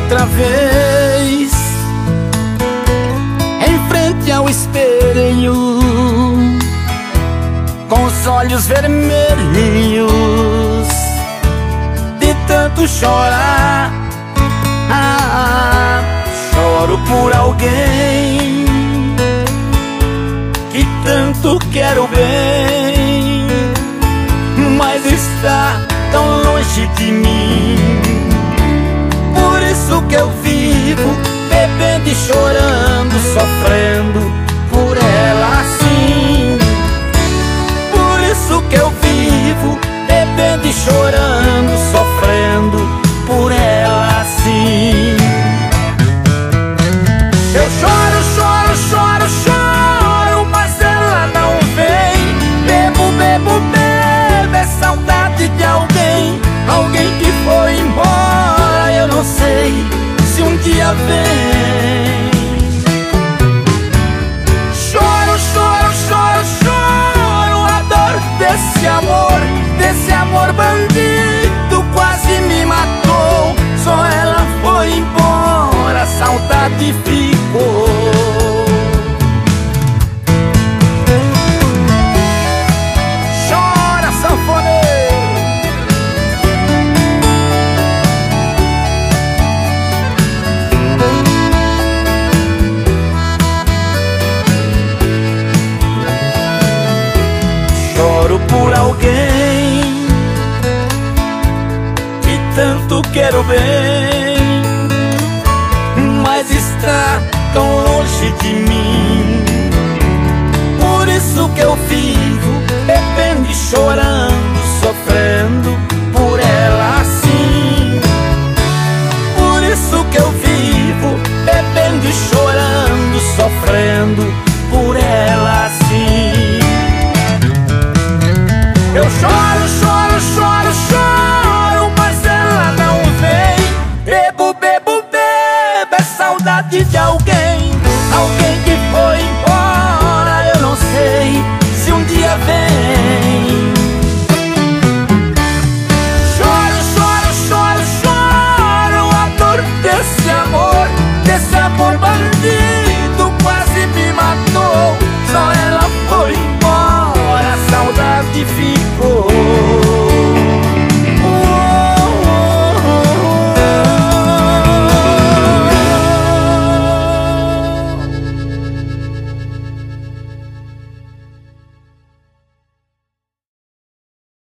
outra vez em frente ao espelho, com os olhos vermelhos de tanto chorar. Choro por alguém que tanto quero bem, mas está tão longe de mim. Por isso que eu vivo bebendo e chorando, sofrendo por ela assim. Por isso que eu vivo bebendo e chorando, sofrendo por ela assim. Eu choro, choro, choro, choro, mas ela não vem. Bebo, bebo, bebo, é saudade de alguém, alguém que foi embora. Eu não sei se um dia vem. Choro, choro, choro, choro, a dor desse amor bandido quase me matou. Só ela foi embora, a saudade ficou. Chora, sanfoneiro. Choro por alguém que tanto quero bem, mas está tão longe de mim. Por isso que eu vivo bebendo e chorando, sofrendo por ela assim. Por isso que eu vivo bebendo e chorando, sofrendo por ela assim. Eu choro, choro, choro, choro, mas ela não vem. Bebo, bebo, bebo, é saudade de alguém,